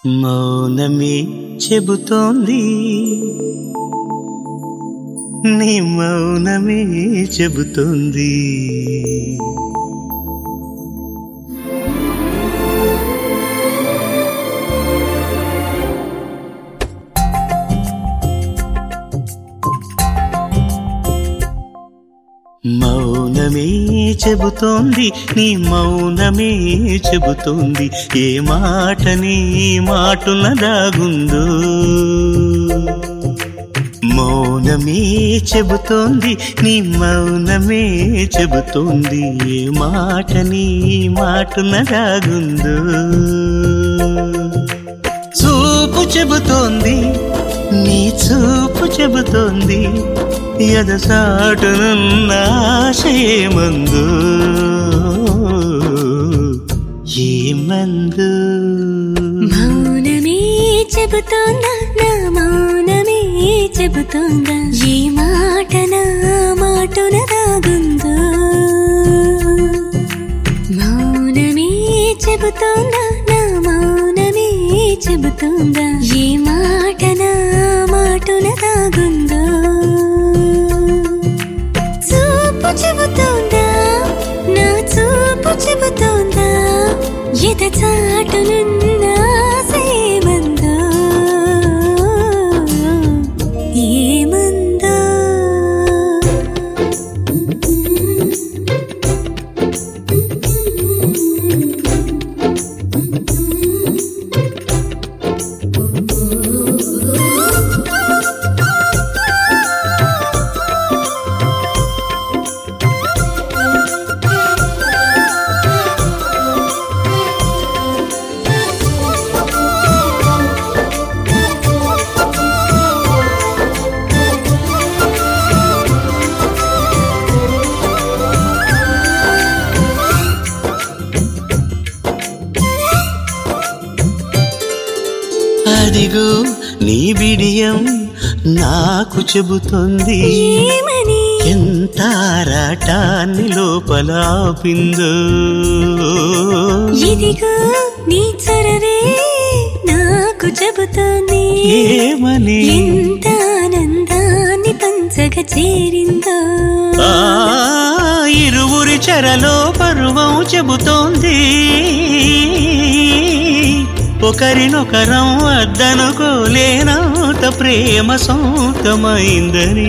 మౌనమే చెబుతోంది, నీ మౌనమే చెబుతోంది. మౌనమే చెబుతోంది, నీ మౌనమే చెబుతోంది. ఏ మాట నీ మాటున దాగుందో. మౌనమే చెబుతోంది, నీ మౌనమే చెబుతోంది. ఏ మాట నీ మాటున దాగుందో. చూపు చెబుతోంది, నీ చూపు చెబుతోంది. ఎదసాటునున్న ఆశయమందు ఏమందు. మౌనమే చెబుతోందా, నా మౌనమే చెబుతోందా. ఏ మాట నా మాటున దాగుందో. మౌనమే చెబుతోందా, నా మౌనమే చెబుతోందా. ఏ మాట నా మాటున దాగుందో. చెబుతోందా, నా చూపు చెబుతోందా. ఎదచాటునున్న ఆశయమందో ఏమందో. అదిగో నీ బిడియం నాకు చెబుతోంది. ఎంత ఆరాటాన్ని లోపల ఆపిందో. ఇదిగో నీ చొరవే నాకు చెబుతోంది. ఏమని? ఎంత ఆనందాన్ని పంచగ చేరిందో. ఇరువురి చెరలో పరువం చెబుతోంది. ఒకరినొకరం అద్దనుకోలేనంత ప్రేమ సొంతమైందని.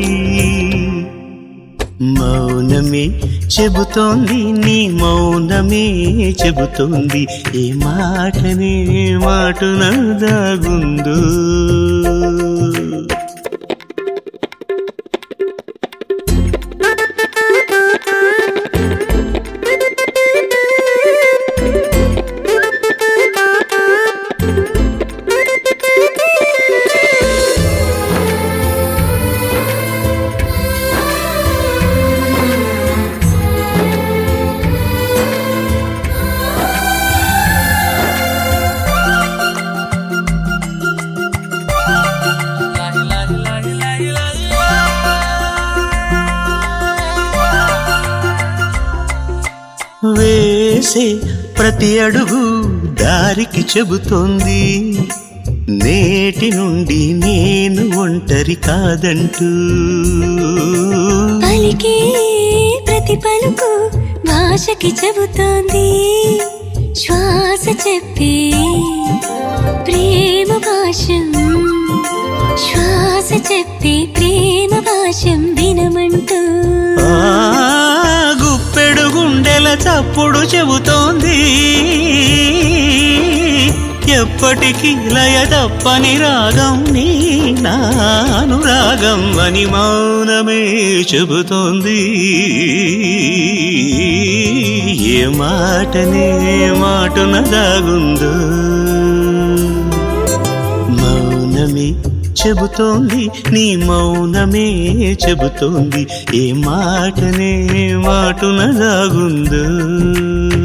మౌనమే చెబుతోంది, నీ మౌనమే చెబుతోంది. ఏ మాటనే మాటున దాగుందో. వేసే ప్రతి అడుగు దారికి చెబుతోంది. నేటి నుండి నేను ఒంటరి కాదంటూ. పలికే ప్రతి పలుకు భాషకి చెబుతోంది. శ్వాస చెప్పే ప్రేమ భాషం. శ్వాస చెప్పే ప్రేమ భాషం వినమంటూ. గుప్పెడు గుండెల చప్పుడు చెబుతోంది. ఎప్పటికీ లయ తప్పని రాగం నీ నానురాగం అని మౌనమే చెబుతోంది. ఏ మాటనే మాటున దాగుందో. మౌనమే చెబుతోంది, నీ మౌనమే చెబుతోంది. ఏ మాటనే మాటున దాగుందో.